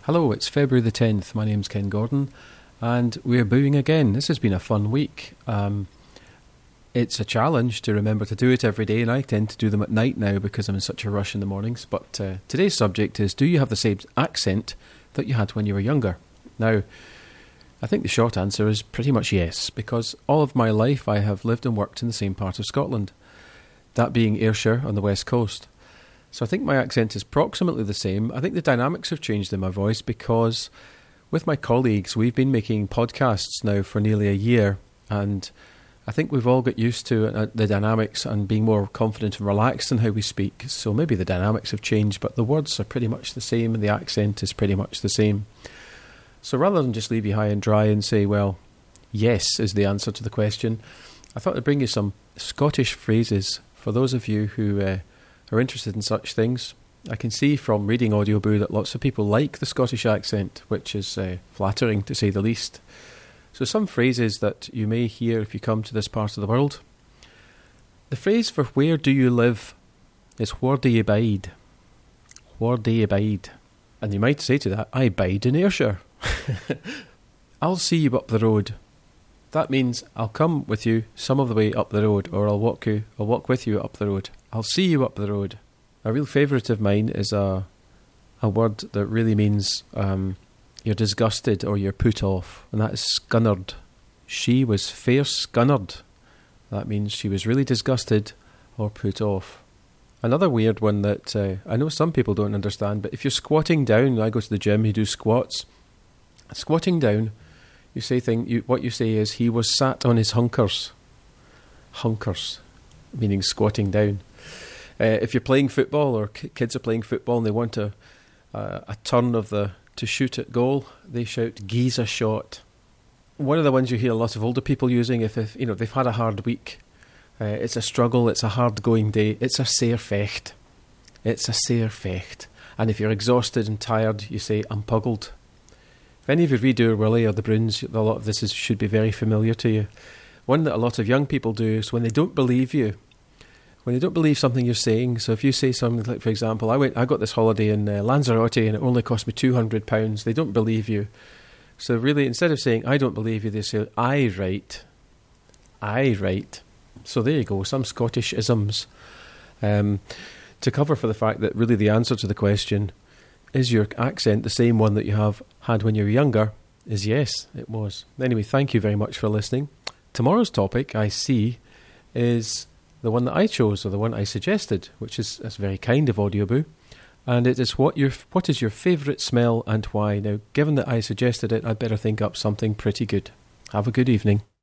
Hello, it's February the 10th. My name's Ken Gordon, and we're booing again. This has been a fun week. It's a challenge to remember to do it every day, and I tend to do them at night now because I'm in such a rush in the mornings. But today's subject is, do you have the same accent that you had when you were younger? Now, I think the short answer is pretty much yes, because all of my life I have lived and worked in the same part of Scotland, that being Ayrshire on the west coast. So I think my accent is approximately the same. I think the dynamics have changed in my voice because with my colleagues, we've been making podcasts now for nearly a year, and I think we've all got used to the dynamics and being more confident and relaxed in how we speak. So maybe the dynamics have changed, but the words are pretty much the same and the accent is pretty much the same. So rather than just leave you high and dry and say, well, yes is the answer to the question, I thought I'd bring you some Scottish phrases for those of you who are interested in such things. I can see from reading Audioboo that lots of people like the Scottish accent, which is flattering to say the least. So some phrases that you may hear if you come to this part of the world. The phrase for where do you live is where do you bide? Where do you bide? And you might say to that, I bide in Ayrshire. I'll see you up the road. That means I'll come with you some of the way up the road, or I'll walk with you up the road. I'll see you up the road. A real favourite of mine is a word that really means you're disgusted or you're put off, and that is scunnered. She was fair scunnered. That means she was really disgusted or put off. Another weird one that I know some people don't understand, but if you're squatting down, I go to the gym, you do squats. Squatting down, you say what you say is, he was sat on his hunkers. Hunkers, meaning squatting down. If you're playing football, or kids are playing football and they want a turn to shoot at goal, they shout "Gi's a shot." One of the ones you hear a lot of older people using if they've had a hard week. It's a struggle. It's a hard going day. It's a sair fecht. It's a sair fecht. And if you're exhausted and tired, you say "I'm puggled." If any of you read Oor Willie or the Bruins, a lot of this should be very familiar to you. One that a lot of young people do is when they don't believe you. When they don't believe something you're saying. So if you say something like, for example, I got this holiday in Lanzarote and it only cost me £200, they don't believe you. So really, instead of saying, I don't believe you, they say, I write. So there you go, some Scottish isms to cover for the fact that really the answer to the question, is your accent the same one that you have had when you were younger, is yes, it was. Anyway, thank you very much for listening. Tomorrow's topic, I see, is the one that I chose, or the one I suggested, which is that's very kind of Audioboo, and it is what is your favourite smell and why. Now, given that I suggested it, I'd better think up something pretty good. Have a good evening.